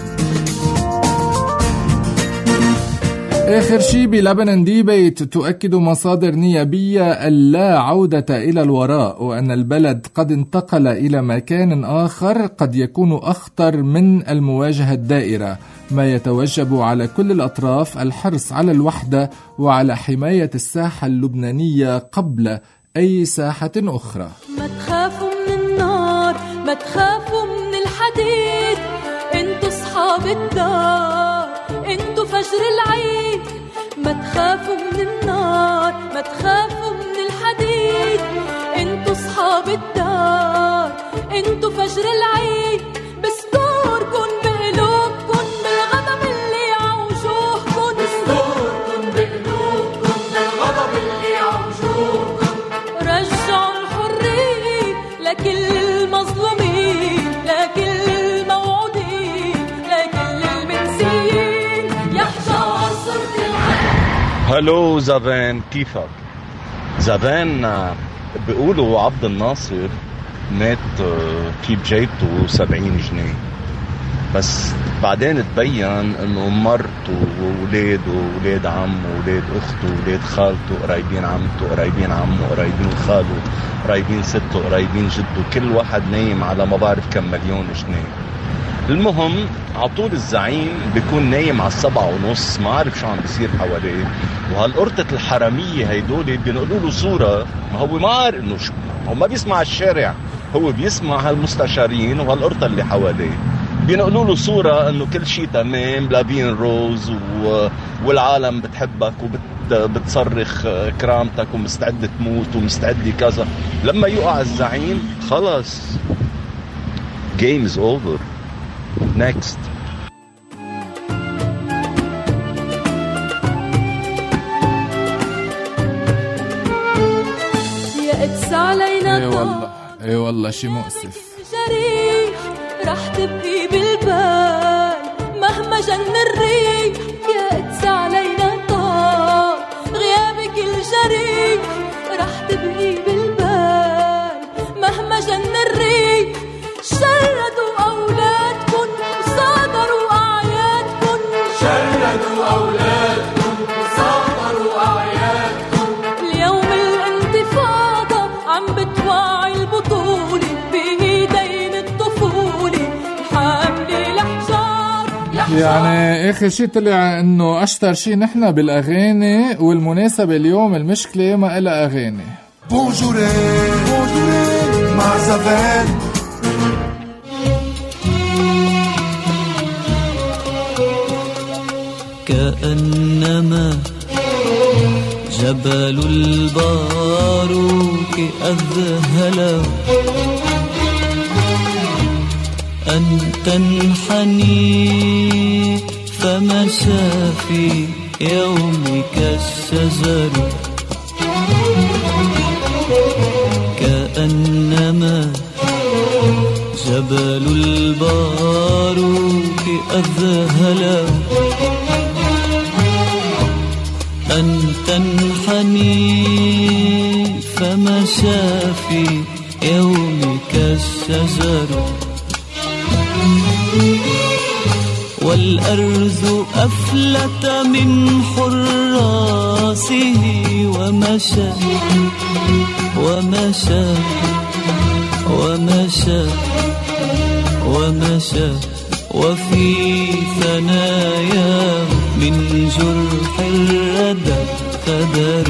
آخر شي بلبنان ديبيت تؤكد مصادر نيابية اللا عودة إلى الوراء، وأن البلد قد انتقل إلى مكان آخر قد يكون أخطر من المواجهة الدائرة، ما يتوجب على كل الأطراف الحرص على الوحدة وعلى حماية الساحة اللبنانية قبل أي ساحة أخرى. ما تخافوا من النار، ما تخافوا من الحديد، انتوا صحاب الدار، انتوا فجر العيد. ما تخافوا من النار، ما تخافوا من الحديد، انتوا صحاب الدار، انتوا فجر العيد. بستوركن بقلوبكن بالغضب اللي عوجوهكن، بستوركن بقلوبكن بالغضب اللي عوجوهكن. رجعوا الحرية لكل المظلومين، لكل الموعودين، لكل المنسيين. يحجر صرت العين. هلو زافان، كيفك؟ زافان بيقولوا عبد الناصر مات في بجيبته سبعين جنيه، بس بعدين تبين انه مرته وولاده وولاد عمه وولاد اخته وولاد خالته قرايبين عمته قرايبين عمه قرايبين خاله قرايبين سته قرايبين جده، كل واحد نايم على ما بعرف كم مليون جنيه. المهم عطول الزعيم بيكون نايم على السبعة ونص، ما عارف شو عم بيصير حواليه، وهالقرطة الحرامية هيدولي بينقلوا له صورة، ما هو ما عارف انه شو، هو ما بيسمع الشارع، هو بيسمع هالمستشارين وهالقرطة اللي حواليه، بينقلوا له صورة انه كل شيء تمام، لابين روز و... والعالم بتحبك وبتصرخ كرامتك ومستعد تموت ومستعد كذا. لما يقع الزعيم خلاص game is over. next. يا قدس علينا اي والله اي والله شي مؤسف. جريح رح تبقي بالبال مهما جن الريح. يا قدس علينا طال غيابك الجريح، رح تبقي بالبال مهما جن الريح. شردوا أولادكن وصادروا أعيادكن، شردوا أولادكن وصادروا أعيادكن. اليوم الانتفاضة عم بتوعي يعني اخر شيء طلع انه اشطر شيء نحن بالاغاني، والمناسبة اليوم المشكلة ما إلها اغاني. بونجوري بونجوري مع زفان. كأنما جبل الباروك أذهل أن تنحني فمشى في يومك الشجر. كأنما جبل الباروك أذهل أن تنحني فمشى في يومك الشجر. والأرز أفلت من حراسه ومشى ومشى ومشى ومشى وفي ثناياه من جرح الردى قدر.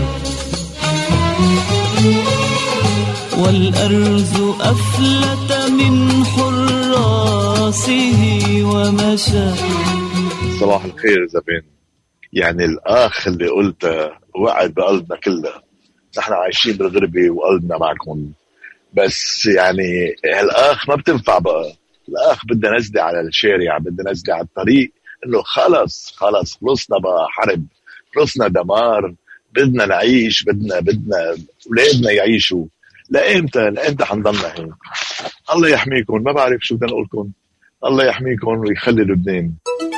والأرز أفلت من حراسه ومشى. صباح الخير زبين. يعني الآخ اللي قلته وعد بقلبنا كله، نحن عايشين بالغربة وقلبنا معكم، بس يعني الآخ ما بتنفع بقى. الآخ بدنا نزدي على الشارع، بدنا نزدي على الطريق، إنه خلص خلص خلصنا بقى حرب، خلصنا دمار، بدنا نعيش، بدنا بدنا أولادنا يعيشوا. لإمتى لإمتى حنضلنا هين؟ الله يحميكم، ما بعرف شو بدنا نقولكم. الله يحميكم ويخلي لبنان.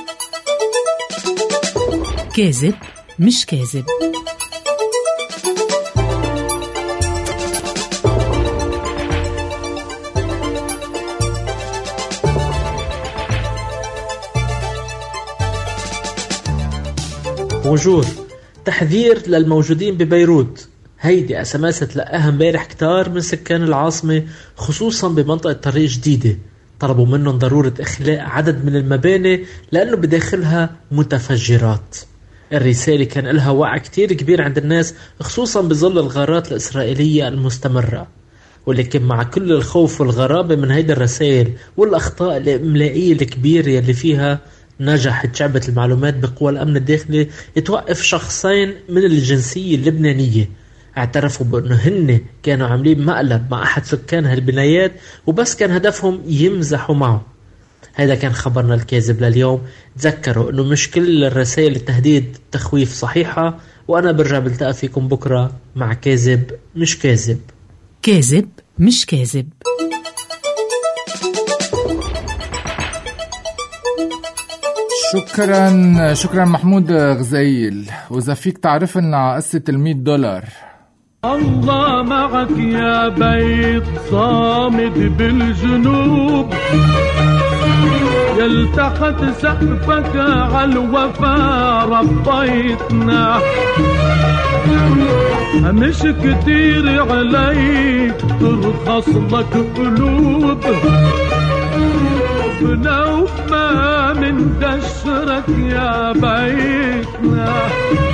كاذب مش كاذب. بونجور. تحذير للموجودين ببيروت. هيدي اسماسة تلقاها امبارح كتار من سكان العاصمة، خصوصا بمنطقة طريق جديدة. طلبوا منهم ضرورة إخلاء عدد من المباني لأنه بداخلها متفجرات. الرسالة كان لها وعي كتير كبير عند الناس، خصوصا بظل الغارات الإسرائيلية المستمرة. ولكن مع كل الخوف والغرابة من هيدا الرسائل والأخطاء الإملائية الكبيرة يلي فيها، نجحت شعبة المعلومات بقوى الأمن الداخلي توقف شخصين من الجنسية اللبنانية اعترفوا بأنه هن كانوا عاملين مقلب مع أحد سكان هالبنايات، وبس كان هدفهم يمزحوا معه. هذا كان خبرنا الكاذب لليوم. تذكروا أنه مش كل الرسائل التهديد تخويف صحيحة، وأنا برجع بلتقى فيكم بكرة مع كاذب مش كاذب. كاذب مش كاذب. شكرا شكرا محمود غزيل. وإذا فيك تعرف لنا على قصة المية دولار. الله معك يا بيت صامد بالجنوب، يلتحت سقفك على الوفا ربيتنا. مش كتير عليك ترخص لك قلوب، بنوف ما من دشرك يا بيتنا.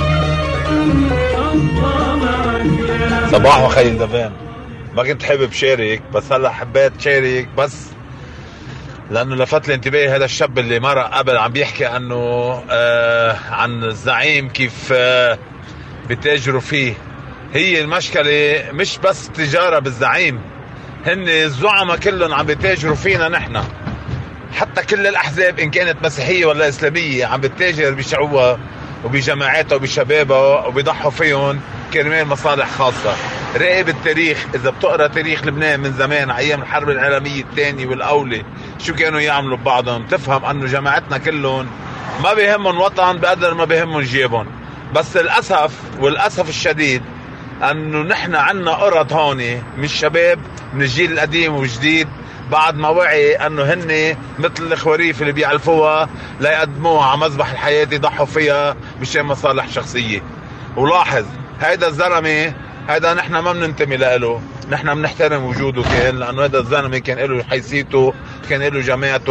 صباح وخير زبان. ما كنت حابب شارك، بس هلا حبيت شارك بس لانه لفت لي انتباهي هذا الشاب اللي مرة قبل عم بيحكي انه آه عن الزعيم كيف آه بتاجروا فيه. هي المشكلة مش بس تجارة بالزعيم، هن الزعماء كلهم عم بتاجروا فينا نحن. حتى كل الأحزاب إن كانت مسيحية ولا إسلامية عم بتاجر بشعوبها وبجماعاتها وبشبابها وبيضحوا فيهم كرمال مصالح خاصة. راقب التاريخ، إذا بتقرأ تاريخ لبنان من زمان أيام الحرب العالمية الثانية والأولى شو كانوا يعملوا ببعضهم، تفهم أنه جماعتنا كلهم ما بيهمهم وطن بقدر ما بيهمهم جيبهم. بس الأسف والأسف الشديد أنه نحن عنا قرد هون من الشباب من الجيل القديم والجديد بعد ما وعي أنه هن مثل الخواريف اللي بيعلفوها ليقدموها على مذبح الحياة يضحوا فيها بشان مصالح شخصية. ولاحظ هيدا الزلمة، هيدا نحن ما بننتمي له، نحن بنحترم وجوده كان، لأنه هيدا الزلمة كان له حيثيته، كان له جماعته،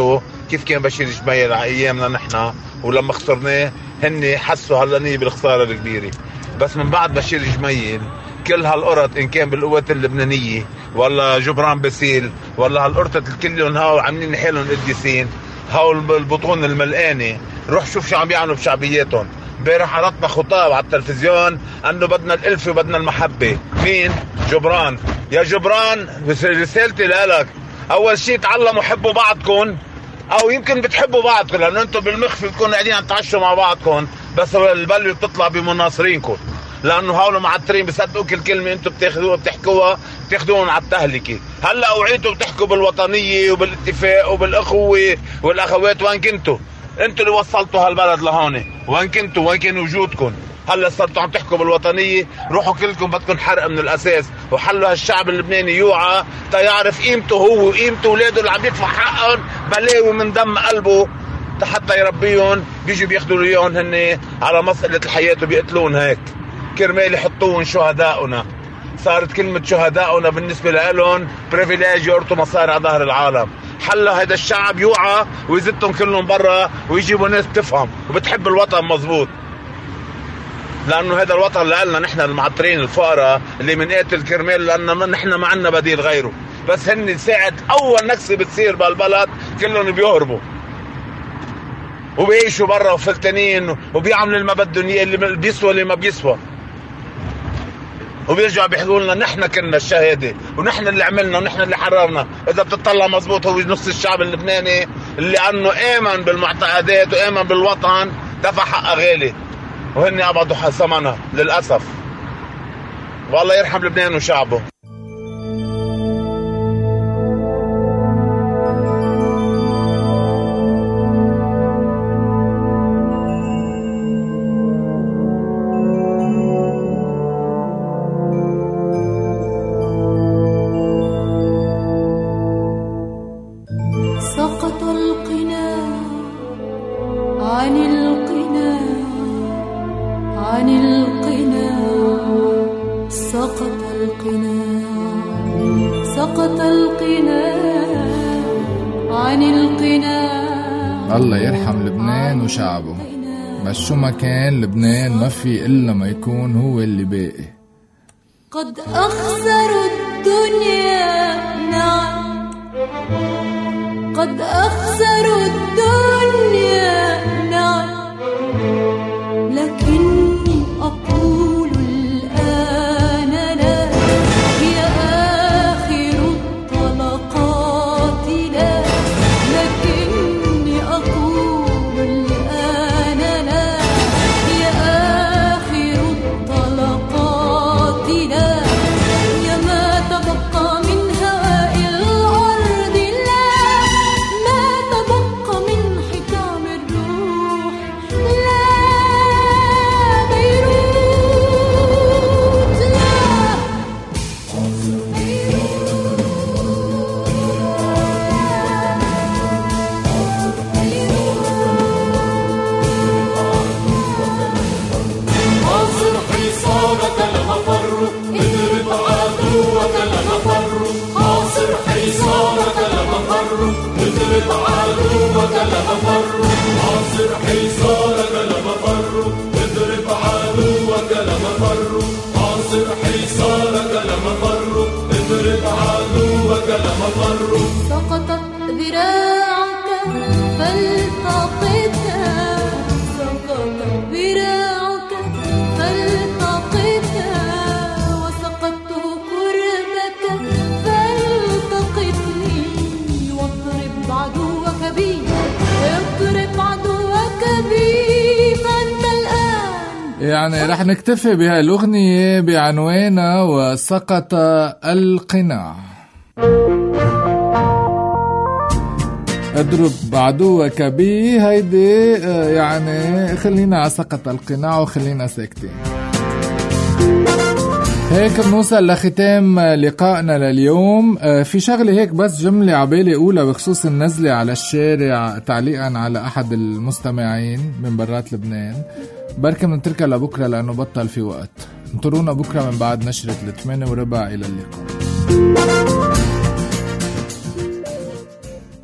كيف كان بشير جميل على ايامنا نحن، ولما خسرناه هن حسوا هلانية بالخسارة الكبيرة. بس من بعد بشير جميل كل هالقرط ان كان بالقوات اللبنانية ولا جبران باسيل ولا هالقرطة الكلهم هاو عاملين حالهم قديسين، هاو البطون الملقانة. روح شوف شو عم بيعملوا بشعبياتهم. امبارح عرضنا خطاب على التلفزيون انه بدنا الالفه وبدنا المحبه. مين؟ جبران. يا جبران رسالتي لك، اول شيء تعلموا حبوا بعضكم، او يمكن بتحبوا بعضكم لانه انتم بالمخفي بتكونوا قاعدين عم تعشوا مع بعضكم، بس البلوه بتطلع بمناصرينكم، لانه هول معترين بصدقوا كل كلمه انتم بتاخذوها بتحكوها بتاخذوهم على التهلكه. هلا وعيتوا بتحكوا بالوطنيه وبالاتفاق وبالاخوه والاخوات. وين كنتوا؟ انتوا اللي وصلتوا هالبلد لهون. وين كنتوا؟ وين كان وجودكم؟ هلا صرتوا عم تحكوا بالوطنيه. روحوا كلكم بدكم حرق من الاساس وحلوا هالشعب اللبناني يوعى تا يعرف قيمته هو وقيمته اولاده اللي عم يدفع حقهم بلاوي من دم قلبه حتى يربيهم. بيجوا بياخذوا اياهم هن على مساله الحياه وبيقتلون هيك كرمال يحطوهم شهداؤنا. صارت كلمه شهداؤنا بالنسبه لهم بريفيليج يورطوا مصاري على ظهر العالم. حلا هيدا الشعب يوعى ويزتهم كلهم برا ويجيبوا ناس بتفهم وبتحب الوطن مزبوط، لانه هذا الوطن اللي قالنا نحن المعطرين الفقراء اللي منقاتل كرمال لانه نحن ما عندنا بديل غيره. بس هن ساعة اول نكسه بتصير بالبلد كلهم بيهربوا وبيعيشوا برا وفلتانين وبيعملوا اللي ما بدهم اياه، اللي بيسوى اللي ما بيسوى، وبيرجعوا بيحكوا لنا نحن كنا الشهاده ونحن اللي عملنا ونحن اللي حررنا. اذا بتطلع مزبوط هو نص الشعب اللبناني اللي انه امن بالمعتقدات وامن بالوطن دفع حقه غالي وهن قبضوا ثمنها للاسف. والله يرحم لبنان وشعبه. شعبه. بس شو ما كان لبنان ما في إلا ما يكون هو اللي باقي. قد أخسروا الدنيا نعم، قد أخسروا الدنيا نعم، لكني أقول الآن لا، هي آخر الطلقات لا، لكني أقول عدوك لمفر، عاصر حصارك لمفر، اضرب عدوك لمفر، عاصر حصارك لمفر، اضرب عدوك لمفر. سقطت ذراعك فالتقطها، سقطت ذراعك فالتقطها، وسقطت كربك فالتقطني، واضرب عدوك بي، اضرب عدوك بي، فأنت الآن. يعني رح نكتفي بهاي الأغنية بعنوانها وسقط القناع. اضرب عدوك بي هيدي يعني خلينا على سقط القناع وخلينا ساكتين. هيك بنوصل لختام لقائنا لليوم. في شغلة هيك بس جملة عبالي أولى بخصوص النزلة على الشارع تعليقا على أحد المستمعين من برات لبنان. بركة منتركها لبكرة لأنه بطل في وقت. انطرونا بكرة من بعد نشرة الثمانية وربع. إلى اللقاء.